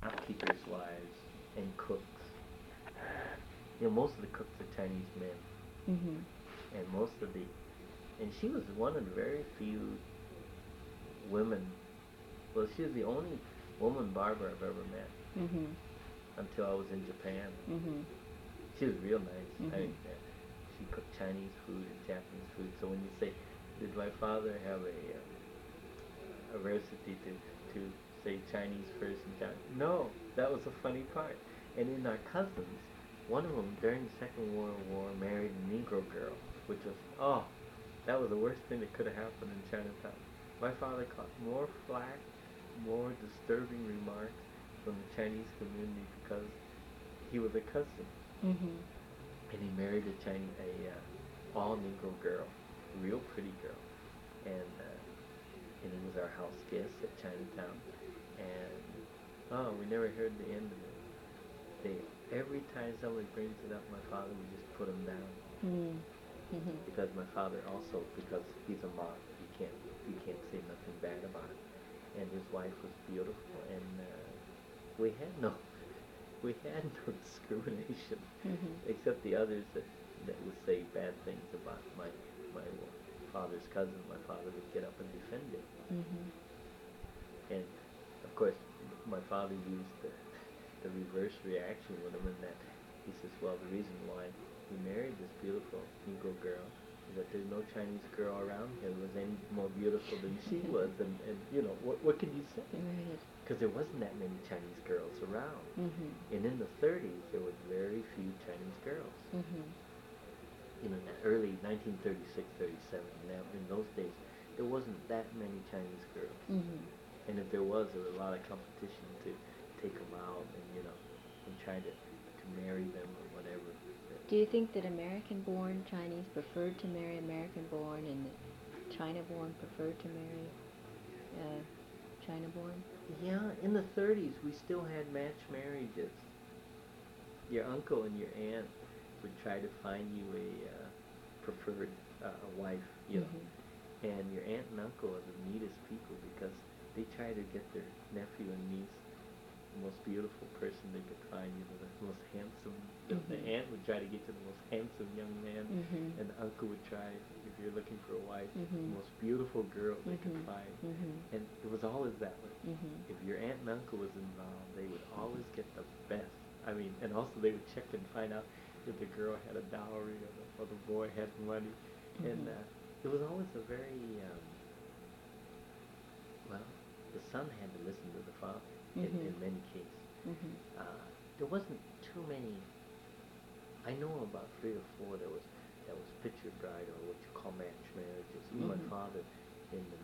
shopkeepers' wives and cooks. Most of the cooks are Chinese men, Mhm. and most of the and she was one of the very few women. Well, she was the only woman barber I've ever met Mhm. until I was in Japan. Mhm. She was real nice. Mhm. She cooked Chinese food and Japanese food. So when you say, did my father have a recipe to say Chinese first and Japanese? No, that was the funny part. And in our cousins, one of them during the Second World War married a Negro girl, which was, oh, that was the worst thing that could have happened in Chinatown. My father caught more flack, more disturbing remarks from the Chinese community because he was a cousin Mhm. and he married a all Negro girl, real pretty girl, and he was our house guest at Chinatown, and oh, we never heard the end of it. They every time somebody brings it up, my father would just put them down Mhm. Mhm. because my father also because he's a mob, you can't say nothing bad about it, and his wife was beautiful, and we had no we had no discrimination Mhm. except the others that would say bad things about my father's cousin. My father would get up and defend it, Mhm. and of course my father used the reverse reaction with him in that he says, well, the reason why he married this beautiful Negro girl is that there's no Chinese girl around here that was any more beautiful than she was, and what can you say? Right. Because there wasn't that many Chinese girls around. Mhm. And in the 30s, there were very few Chinese girls. Mhm. In the early 1936, 37. Now, in those days, there wasn't that many Chinese girls. Mhm. And if there was a lot of competition to take them out and try to marry them or whatever. Do you think that American-born Chinese preferred to marry American-born, and that China-born preferred to marry China-born? Yeah, in the 30s, we still had match marriages. Your uncle and your aunt would try to find you a preferred wife, Mhm. and your aunt and uncle are the neatest people because they try to get their nephew and niece the most beautiful person they could find, the most handsome. The Mhm. aunt would try to get to the most handsome young man, Mhm. and the uncle would try, if you're looking for a wife, the Mhm. most beautiful girl they could Mhm. find. Mhm. And it was always that way. Mhm. If your aunt and uncle was involved, they would always get the best. I mean, and also they would check and find out if the girl had a dowry or the boy had money. And Mhm. it was always a very, well, the son had to listen to the father in Mhm. many cases. Mhm. There wasn't too many. I know about three or four that was picture bride or what you call match marriages. Even my Mhm. father in the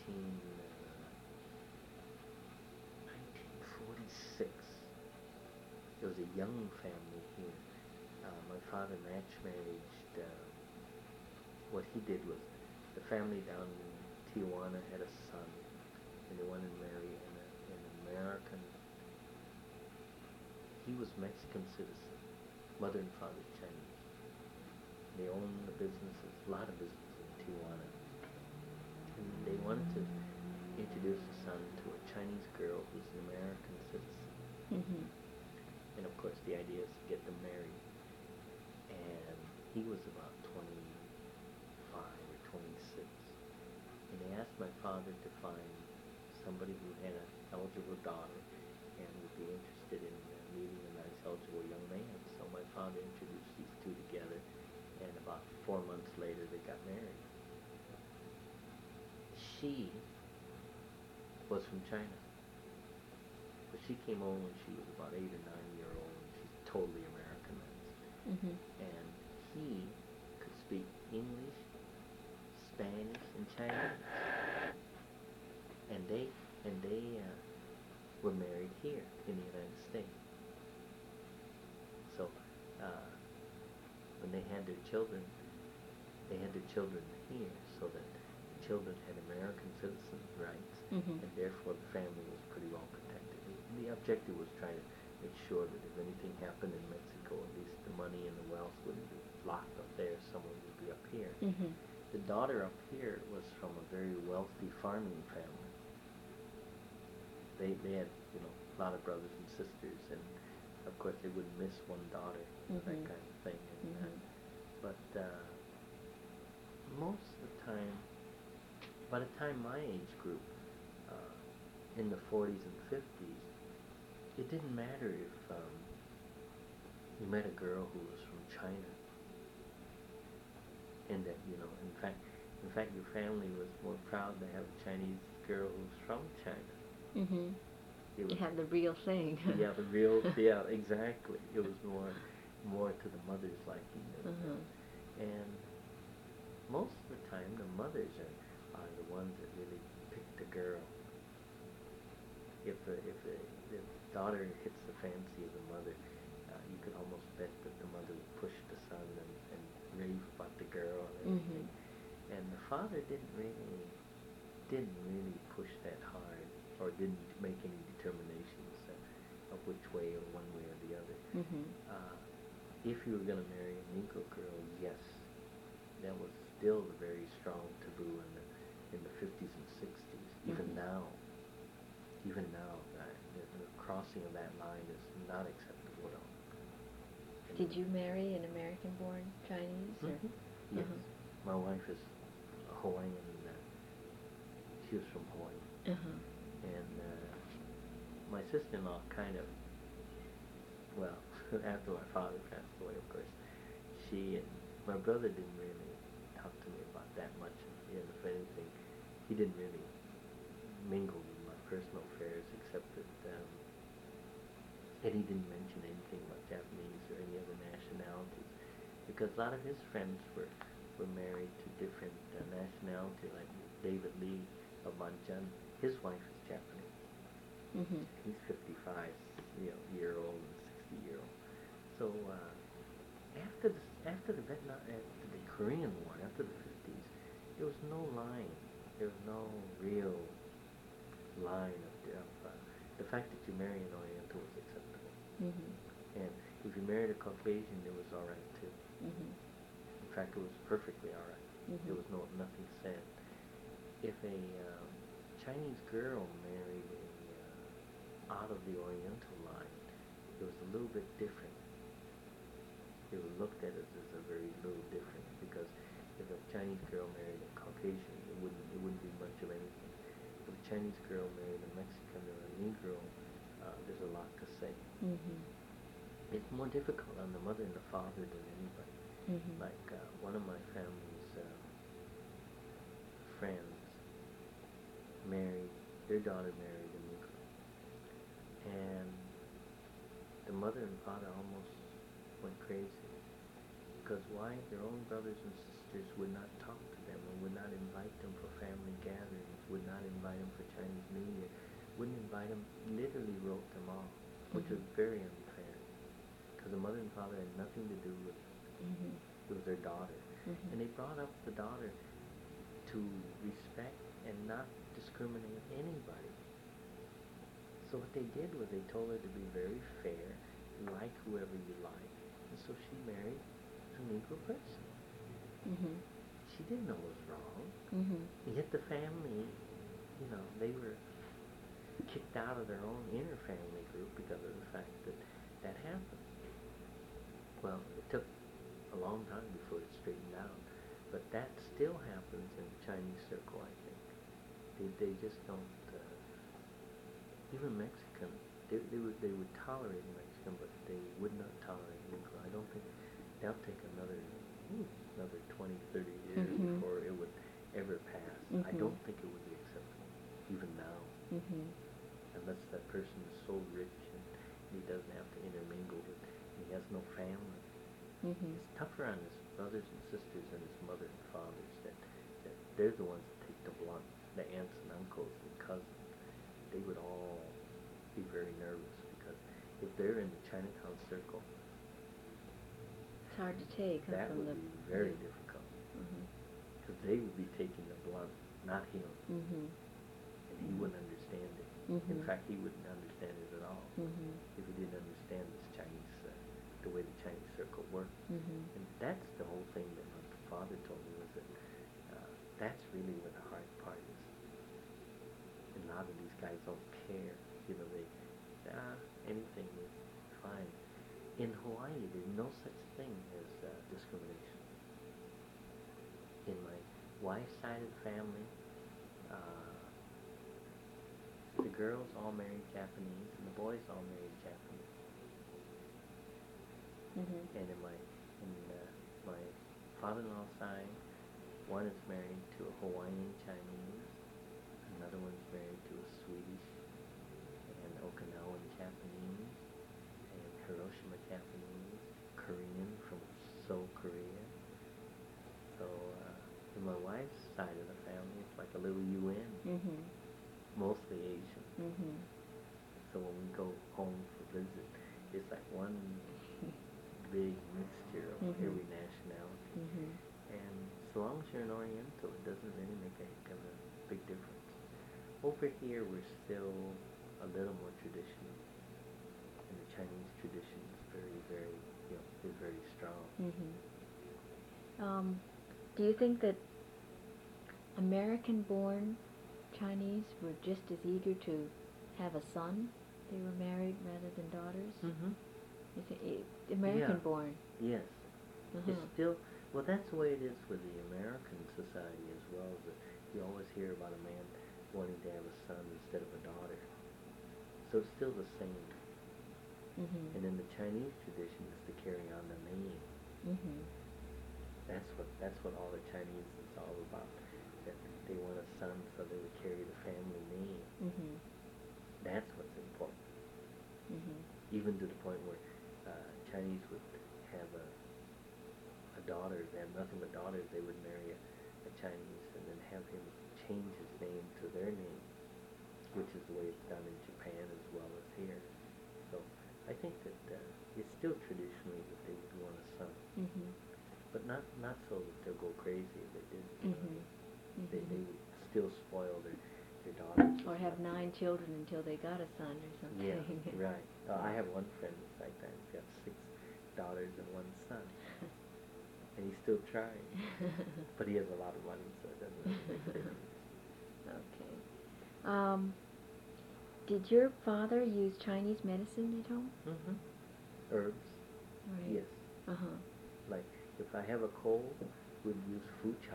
1946, there was a young family here. My father match married. What he did was the family down in Tijuana had a son, and they wanted to marry an American. He was Mexican citizen, mother and father Chinese. They owned the businesses, a lot of businesses in Tijuana, and they wanted to introduce the son to a Chinese girl who's an American citizen. Mhm. And of course, the idea is to get them married. And he was about 25 or 26. And they asked my father to find somebody who had an eligible daughter and would be interested in meeting a nice eligible young man. So my father introduced these two together, and about 4 months later they got married. She was from China, but she came over when she was about 8 or 9 years old, and she's totally Americanized. Mhm. And he could speak English, Spanish, and Chinese, and they were married here in the United States. So uh, when they had their children, they had their children here, so that the children had American citizen rights, Mhm. and therefore the family was pretty well protected. The objective was trying to make sure that if anything happened in Mexico, at least the money and the wealth wouldn't be locked up there. Someone would be up here. Mhm. The daughter up here was from a very wealthy farming family. they had, you know, a lot of brothers and sisters, and of course they wouldn't miss one daughter, that Mhm. kind of thing. And, Mhm. but most of the time, by the time my age group, in the 40s and 50s, it didn't matter if you met a girl who was from China, and that, you know, in fact, your family was more proud to have a Chinese girl who was from China. Mhm. It You was, have the real thing. yeah, the real, yeah, exactly. It was more to the mother's liking, Uh-huh. and most of the time, the mothers are the ones that really pick the girl. If the daughter hits the fancy of the mother, you could almost bet that the mother would push the son and rave about the girl and everything. Mhm. And the father didn't really push that hard, or didn't make any determinations of which way or one way or the other. Mhm. If you were going to marry a Negro girl, yes, that was still a very strong taboo in the 50s and 60s. Mhm. Even now, the crossing of that line is not acceptable at all. Did you marry an American-born Chinese? Or? Mm-hmm. Yes. Uh-huh. My wife is Hawaiian. She was from Hawaii. Uh-huh. And my sister-in-law kind of, well, after my father passed away, of course, she and my brother didn't really talk to me about that much. And if anything, he didn't really mingle with my personal affairs, except that, and he didn't mention anything about Japanese or any other nationalities, because a lot of his friends were married to different nationality, like David Lee of Manchun. His wife is Japanese. Mhm. He's 55, year old and 60-year-old. So after the Korean War, after the 50s, there was no line. There was no real line of the fact that you marry an Oriental was acceptable, Mhm. and if you married a Caucasian, it was all right too. Mhm. In fact, it was perfectly all right. There Mhm. was nothing said. If a Chinese girl married out of the Oriental line, it was a little bit different. It was looked at as a very little different, because if a Chinese girl married a Caucasian, it wouldn't be much of anything. If a Chinese girl married a Mexican or a Negro, there's a lot to say. Mhm. It's more difficult on the mother and the father than anybody. Mhm. Like one of my family's friends their daughter married a Negro, and the mother and father almost went crazy, because why? Their own brothers and sisters would not talk to them, and would not invite them for family gatherings, would not invite them for Chinese New Year, wouldn't invite them, literally wrote them off, which was very unfair, because the mother and father had nothing to do with it. Mhm. It was their daughter. Mhm. And they brought up the daughter to respect and not discriminate anybody. So what they did was they told her to be very fair, like whoever you like, and so she married a Negro person. Mhm. She didn't know it was wrong. Mhm. Yet the family, they were kicked out of their own inner family group because of the fact that that happened. Well, it took a long time before it straightened out, but that still happens in the Chinese circle, I think. They just don't. Even Mexican, they would tolerate Mexican, but they would not tolerate Negro. I don't think they'll take another 20, 30 years Mhm. before it would ever pass. I Mhm. don't think it would be acceptable, even now, Mhm. unless that person is so rich and he doesn't have to intermingle with, and he has no family. Mhm. It's tougher on his brothers and sisters and his mother and fathers, that they're the ones that take the blunt. The aunts and uncles and cousins, they would all be very nervous, because if they're in the Chinatown circle, It's hard to take, huh, that from would the. be very Yeah. difficult, Mhm. because they would be taking the blunt, not him, Mhm. and he wouldn't understand it. In Mhm. fact, he wouldn't understand it at all Mhm. if he didn't understand this Chinese, the way the Chinese circle works. Mhm. And that's the whole thing that my father told me, was that that's really where the hard part is in lot of these guys don't care. You know, they say, anything is fine. In Hawaii, there's no such thing as discrimination. In my wife's side of the family, the girls all married Japanese and the boys all married Japanese. And in my father-in-law's side, one is married to a Hawaiian Chinese, another one's married to a Swedish and Okinawan Japanese, and Hiroshima Japanese, Korean from Seoul, Korea. So in my wife's side of the family, it's like a little UN, mostly Asian. So when we go home for visit, it's like one big mixture of every nationality. And so long as you're an Oriental, it doesn't really make a heck of a big difference. Over here, we're still a little more traditional, and the Chinese tradition is very, very, is very strong. Do you think that American-born Chinese were just as eager to have a son? They were married rather than daughters? You think American-born? Yes. It's still, well, that's the way it is with the American society as well. That you always hear about a man wanting to have a son instead of a daughter. So it's still the same. And then the Chinese tradition is to carry on the name. That's what all the Chinese is all about. That they want a son so they would carry the family name. That's what's important. Even to the point where Chinese would have a daughter, they have nothing but daughters, they would marry a Chinese and then have him change his name to their name, which is the way it's done in Japan as well as here. So I think that it's still traditionally that they would want a son, but not so that they'll go crazy if they did. They would still spoil their daughters. Or have 9 children until they got a son or something. Yeah, right. I have one friend that's like that. He's got 6 daughters and 1 son. And he's still trying. But he has a lot of money, so it doesn't really make a difference. Okay. Did your father use Chinese medicine at home? Herbs. Right. Yes. Like, if I have a cold, we'd use fu cha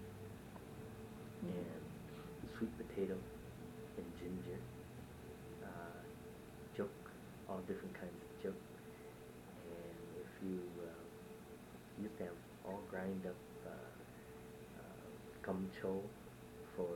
and sweet potato and ginger, juk, all different kinds of juk. And if you used to have all grind up gum cho for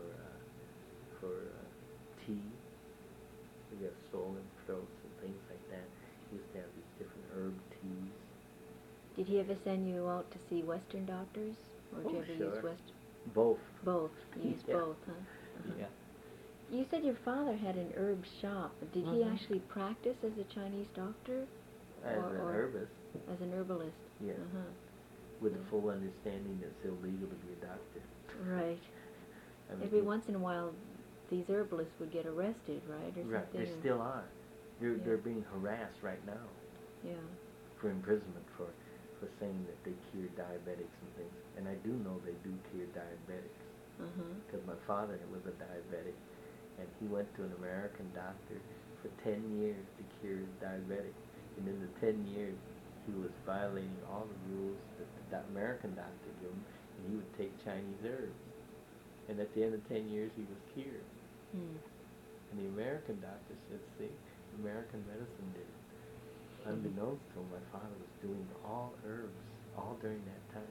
tea. We have swollen throats and things like that. We used to have these different herb teas. Did he ever send you out to see Western doctors? Or did you ever use Western? Both. Both. You used both, huh? Yeah. You said your father had an herb shop. Did he actually practice as a Chinese doctor? As an herbist. As an herbalist? Yes. With the full understanding that it's illegal to be a doctor. Right. I mean, Every once in a while, these herbalists would get arrested, right, or right. something? They still are. They're being harassed right now. Yeah. For imprisonment for saying that they cure diabetics and things. And I do know they do cure diabetics. Because my father was a diabetic, and he went to an American doctor for 10 years to cure his diabetic. And in the 10 years, he was violating all the rules that the American doctor gave him, and he would take Chinese herbs. And at the end of 10 years, he was cured. And the American doctor said, see, American medicine did it. Unbeknownst to him, my father was doing all herbs, all during that time.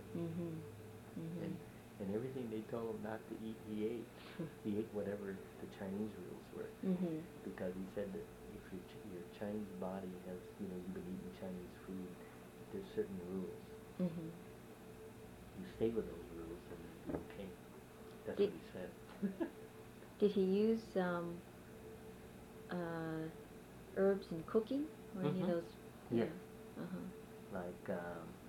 And everything they told him not to eat, he ate. He ate whatever the Chinese rules were. Because he said that if your Chinese body has, you've been eating Chinese food, there's certain rules. You stay with those rules and you'll be okay. That's what he said. Did he use herbs in cooking? Or any of those? Yes. Like the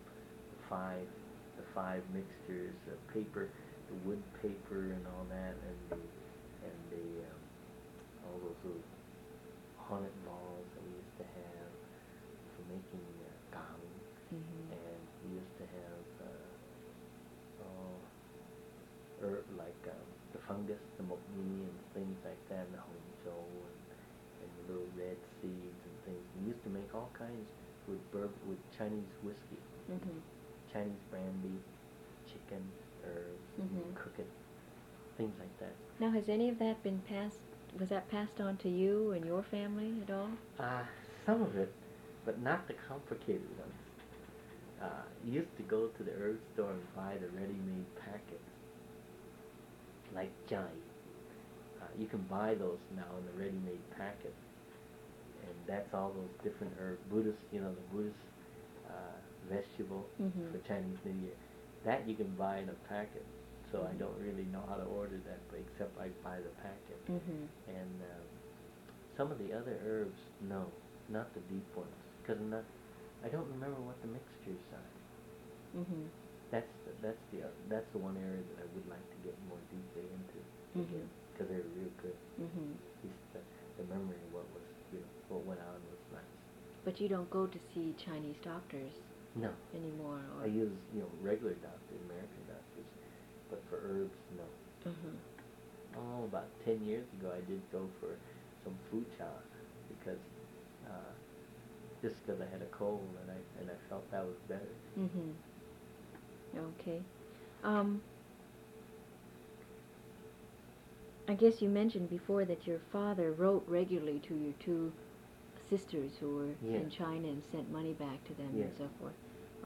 5 mixtures of paper, the wood paper and all that, and the all those little haunted balls that we used to have for making gong. And we used to have like the fungus, the mokmini and things like that, and the honjo and the little red seeds and things. We used to make all kinds with Chinese whiskey, Mhm. Chinese brandy, chicken, herbs, Mhm. cook it, things like that. Now, has any of that been passed? Was that passed on to you and your family at all? Some of it, but not the complicated ones. You used to go to the herb store and buy the ready-made packets, like jai. You can buy those now in the ready-made packet, and that's all those different herbs. Buddhist, the Buddhist vegetable Mhm. for Chinese New Year. That you can buy in a packet. So I don't really know how to order that, but except I buy the packet. Mhm. And some of the other herbs, no, not the deep ones, because I don't remember what the mixtures are. Mhm. That's the one area that I would like to get more deeply into again, because they're real good. Mhm. The memory of what went on was nice. But you don't go to see Chinese doctors No, anymore, or? I use regular doctors, American doctors, but for herbs, no. Mhm. Oh, about 10 years ago, I did go for some food cha because just because I had a cold and I felt that was better. Mhm. Okay. I guess you mentioned before that your father wrote regularly to your two sisters who were Yes. in China and sent money back to them Yes. and so forth.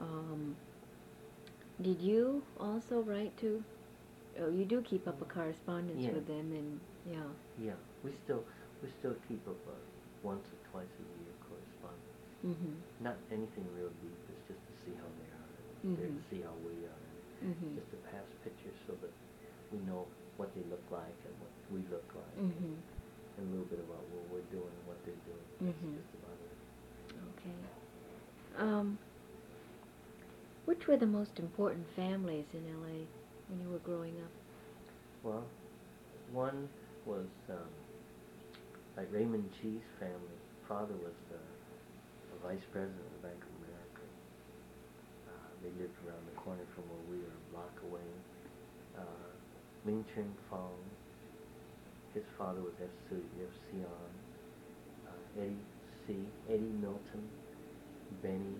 Did you also write to? Oh, you do keep up a correspondence Yeah. with them, and yeah. Yeah, we still keep up once or twice a year correspondence. Mhm. Not anything real deep. It's just to see how they are, to see how we are, Mhm. just to pass pictures so that we know what they look like and what we look like, Mhm. and a little bit about what we're doing and what they're doing. That's just about it. Okay. Which were the most important families in LA when you were growing up? Well, one was like Raymond Chee's family. Father was the vice president of the Bank of America. They lived around the corner from where we were, a block away. Ming Chen Fong, his father was FCN. Eddie Milton, Benny.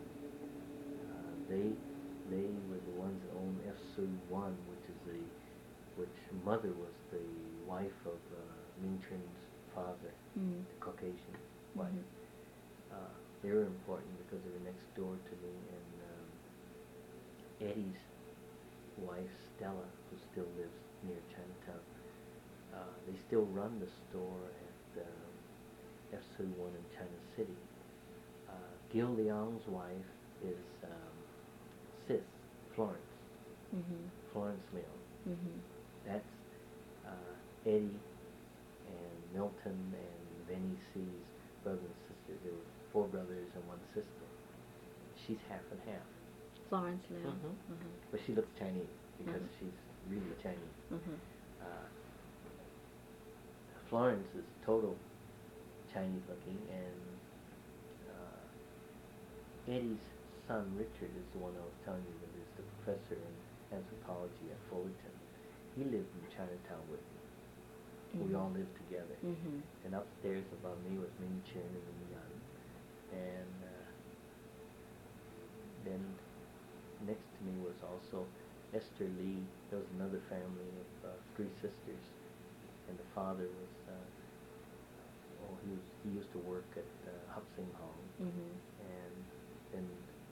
They were the ones that owned FC1, which mother was the wife of Ming Chen's father, Mm. the Caucasian wife. Mhm. They were important because they were next door to me, and Eddie's wife, Stella, who still lives near Chinatown, they still run the store at FC1 in China City. Gil Liang's wife is Sis, Florence, Mhm. Florence Mill. Mhm. That's Eddie and Milton and Benny C's brother and sister. There were 4 brothers and 1 sister. She's half and half. Florence Liao. But she looks Chinese because she's really Chinese. Mhm. Florence is total Chinese looking, and Eddie's son Richard is the one I was telling you that is the professor in anthropology at Fullerton. He lived in Chinatown with me. We all lived together. Mhm. And upstairs above me was Ming Chen and Ming Yan. And then next to me was also Esther Lee. There was another family of 3 sisters. And the father was, he used to work at Hup Sing Hong. Mhm. And then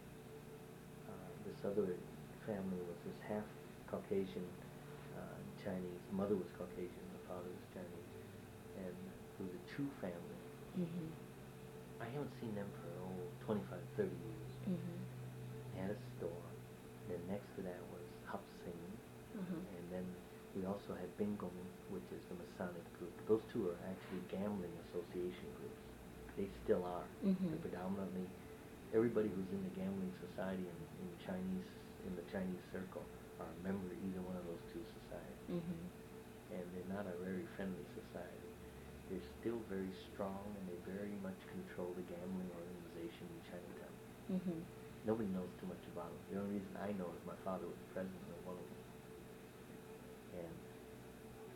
this other family was this half Caucasian Chinese. Mother was Caucasian, the father was Chinese. And it was a Chu family. Mhm. I haven't seen them for 25, 30 years. Mhm. They had a store. Then next to that was Hup Sing. And then we also had Bingong, which is the Masonic group. Those two are actually gambling association groups. They still are. They're predominantly everybody who's in the gambling society in the Chinese circle are a member of either one of those 2 societies. And they're not a very friendly society. They're still very strong, and they very much control the gambling organization in Chinatown. Nobody knows too much about them. The only reason I know is my father was president of one of them. And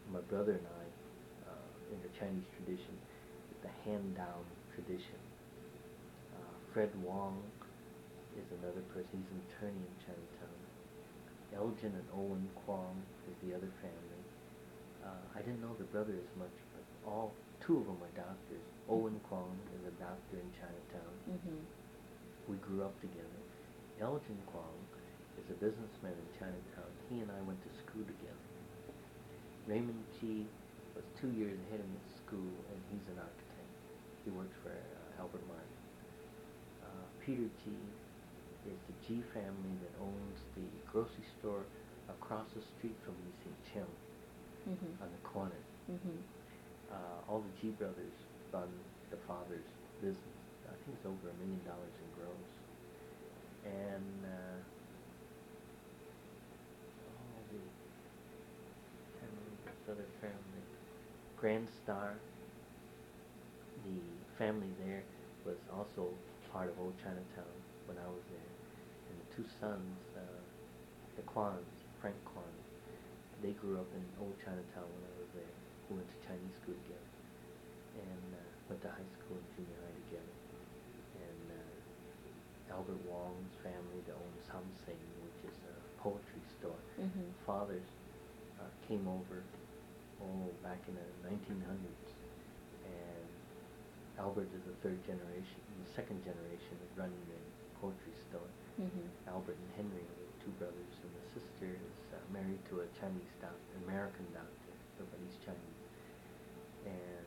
my brother and I, in the Chinese tradition, it's the hand-down tradition. Fred Wong is another person. He's an attorney in Chinatown. Elgin and Owen Kwong is the other family. I didn't know the brother as much, but two of them are doctors. Owen Kwong is a doctor in Chinatown. We grew up together. Elgin Kwong is a businessman in Chinatown. He and I went to school together. Raymond Chi was 2 years ahead of me at school, and he's an architect. He works for Albert Martin. Peter Chi is the G family that owns the grocery store across the street from Lee St. Chim on the corner. All the G brothers run the father's business. I think it's over $1 million in gross. And this other family, Grand Star, the family there was also part of Old Chinatown when I was there. And the two sons, the Kwans, Frank Kwan, they grew up in Old Chinatown when I was there. We went to Chinese school together and went to high school and junior high together. And Albert Wong's family that owns Sam Sing, which is a poetry store. Fathers came over back in the 1900s, and Albert is the second generation of running a poetry store. Albert and Henry are the two brothers, and the sister is married to a Chinese doctor, American doctor, but he's Chinese. And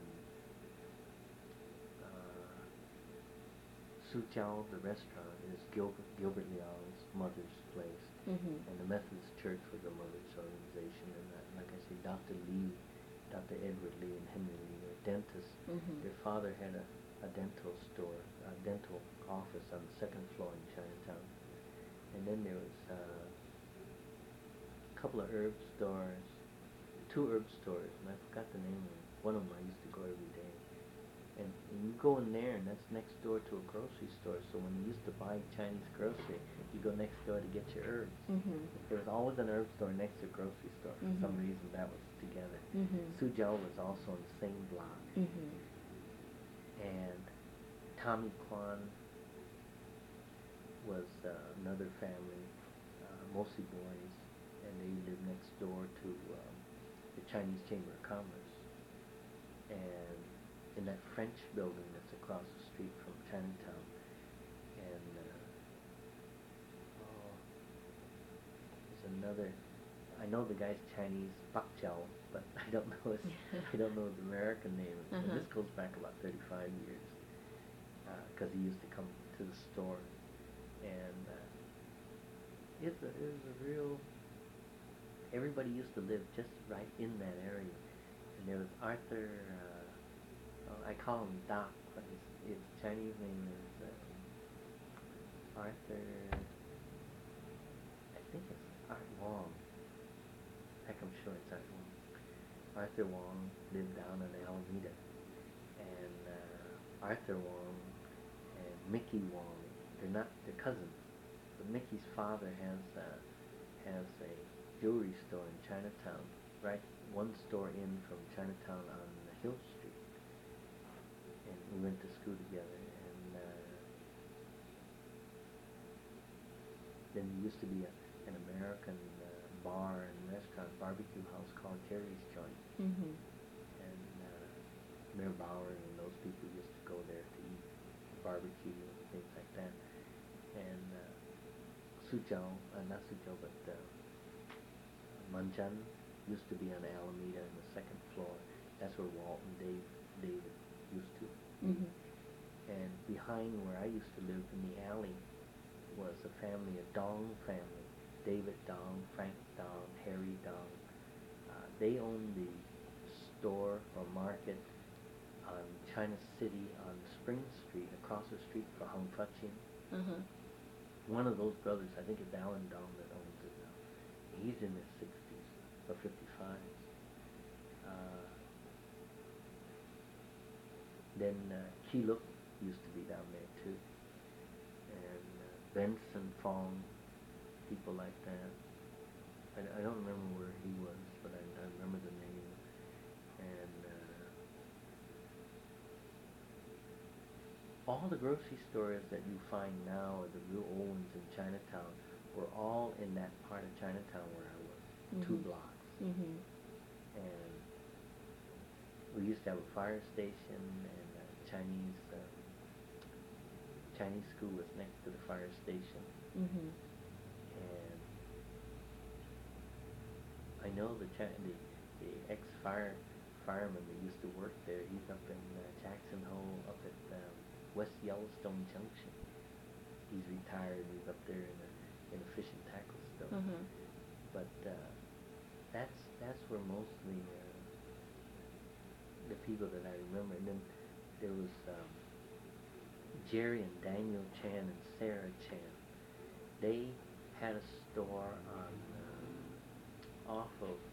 Sujiao, the restaurant, is Gilbert Liang's mother's place. And the Methodist Church was a mother's organization. And like I say, Dr. Edward Lee and Henry Lee were dentists. Their father had a dental store, a dental office on the second floor in Chinatown. And then there was a couple of herb stores, two herb stores, and I forgot the name of them. One of them I used to go every day. And you go in there, and that's next door to a grocery store. So when you used to buy Chinese grocery, you go next door to get your herbs. There was always an herb store next to a grocery store. For some reason, that was together. Sujiao was also on the same block. And Tommy Kwan was another family, mostly boys, and they lived next door to the Chinese Chamber of Commerce. And in that French building that's across the street from Chinatown, and there's another. I know the guy's Chinese, Bak Chow, but I don't know the American name. And this goes back about 35 years, because he used to come to the store, and it was a real. Everybody used to live just right in that area, and there was Arthur. I call him Doc, but his Chinese name is Arthur. I think it's Art Wong. Heck, I'm sure it's Art Wong. Arthur Wong lived down in Alameda, and Arthur Wong and Mickey Wong, they're cousins. But Mickey's father has a jewelry store in Chinatown, right one store in from Chinatown on Hill Street. And we went to school together, and then there used to be an American bar and restaurant, barbecue house called Jerry's Joint. And Mayor Bauer and those people used to go there to eat barbecue and things like that. And not Suzhou, but Manjan used to be on Alameda on the second floor. That's where Walt and David used to. And behind where I used to live in the alley was a family, a Dong family. David Dong, Frank Dong, Harry Dong. They owned the store or market on China City on Spring Street, across the street from Hung Fachin. One of those brothers, I think it's Alan Dong that owns it now. He's in his 60s or 55s. Then Keeluk used to be down there too, and Benson Fong, people like that. I don't remember where he was, but I remember the name. all the grocery stores that you find now, or the real old ones in Chinatown, were all in that part of Chinatown where I was, 2 blocks. Mhm. And we used to have a fire station, and Chinese school was next to the fire station. Mhm. And I know the fireman that used to work there. He's up in Jackson Hole, up at West Yellowstone Junction. He's retired. He's up there in a fish and tackle store. Mhm. But that's where mostly the people that I remember. And then there was Jerry and Daniel Chan and Sarah Chan. They had a store off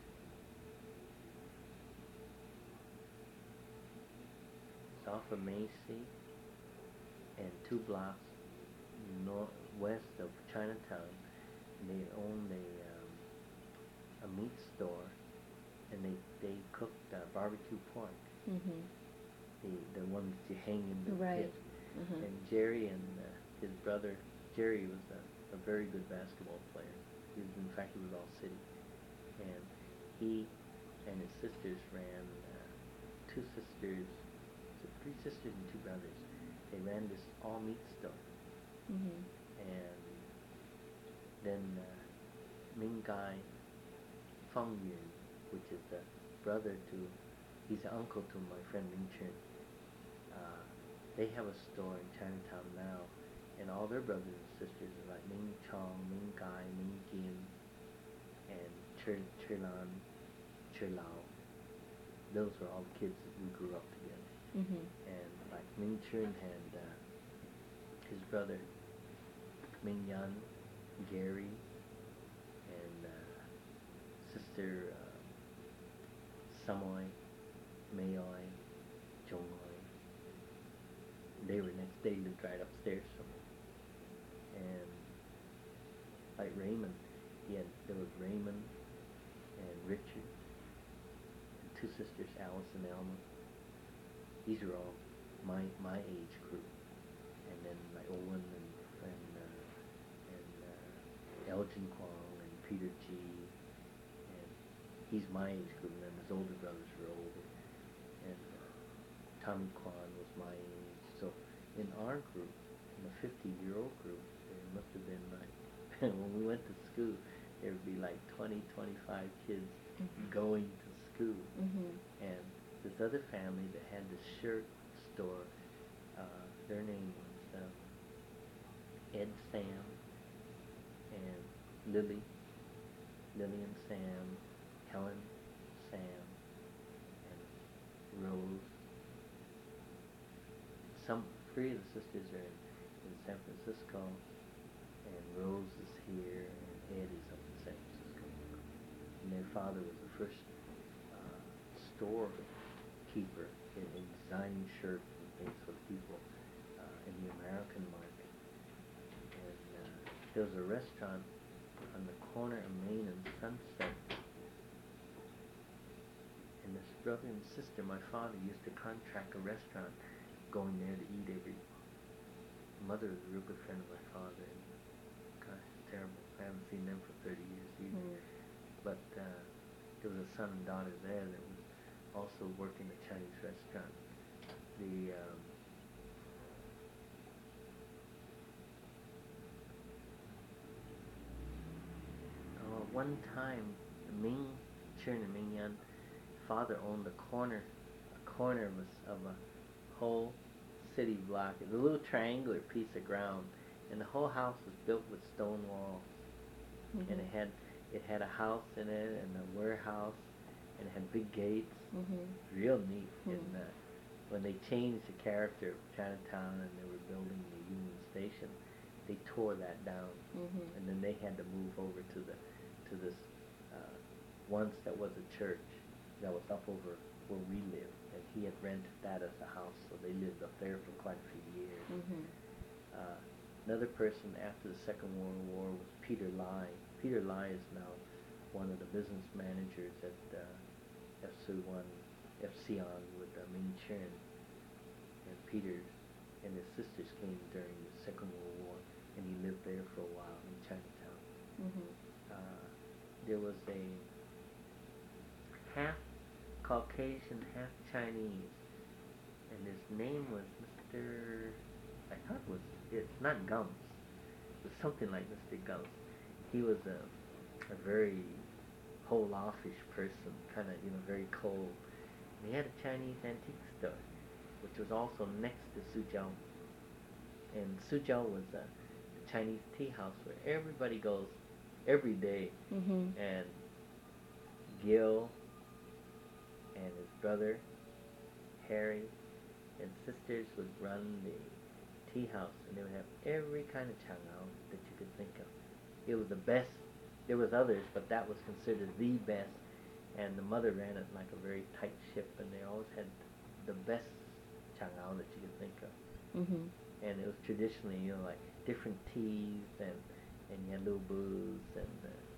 of Macy and 2 blocks west of Chinatown. They owned a meat store, and they cooked barbecue pork. Mhm. The ones you hang in the Right. pit. Mhm. And Jerry and his brother, Jerry was a very good basketball player. In fact, he was all city. And he and his sisters ran, 3 sisters and 2 brothers. They ran this all meat store. Mhm. And then Ming Gai Feng Yun, which is the brother to, he's the uncle to my friend Ming Chun. They have a store in Chinatown now, and all their brothers and sisters are like Ming Chong, Ming Gai, Ming Gin, and Chilan, Chilao. Those were all the kids that we grew up together. Mhm. And like Ming Chun had his brother Ming Yan, Gary, and sister Samoy, Mayoy, Jongoy. They lived right upstairs from me. And like Raymond, there was Raymond and Richard, and 2 sisters, Alice and Elma. These are all my age group. And then like Owen and Elgin Kwong and Peter G. And he's my age group, and then his older brothers were older. And Tommy Kwan was my age. So in our group, in the 50-year-old group, there must have been like, when we went to school, there would be like 20, 25 kids going to school. Mhm. And this other family that had the shirt store, their name was Ed Sam and Lily and Sam, Helen, Sam, and Rose. 3 of the sisters are in San Francisco, and Rose is here, and Ed is up in San Francisco. And their father was the first storekeeper in designing shirts and things for people in the American market. And there was a restaurant on the corner of Main and Sunset. And this brother and sister, my father, used to contract a restaurant, going there to eat every. Mother was a real good friend of my father, and gosh, it's terrible. I haven't seen them for 30 years either. Mm. But there was a son and daughter there that was also working a Chinese restaurant. One time, Ming Chun and Ming Yan father owned a corner of a whole city block. It was a little triangular piece of ground, and the whole house was built with stone walls. Mhm. And it had a house in it, and a warehouse, and it had big gates. Mhm. Real neat. Mhm. And when they changed the character of Chinatown and they were building the Union Station, they tore that down. Mhm. And then they had to move over to this once that was a church that was up over where we lived, and he had rented that as a house, so they lived up there for quite a few years. Mhm. Another person after the Second World War was Peter Lai. Peter Lai is now one of the business managers at FC1 with Ming Chen. And Peter's and his sisters came during the Second World War, and he lived there for a while in Chinatown. There was a half Caucasian, half Chinese, and his name was Mr. I thought it was, it's not Gums. It was something like Mr. Gums. He was a very whole-offish person, kind of, very cold. And he had a Chinese antique store, which was also next to Suzhou. And Suzhou was a Chinese tea house where everybody goes every day. And Gil and his brother, Harry, and sisters would run the tea house, and they would have every kind of chang'ao that you could think of. It was the best. There was others, but that was considered the best. And the mother ran it like a very tight ship, and they always had the best chang'ao that you could think of. And it was traditionally, like different teas, and you had little booths, and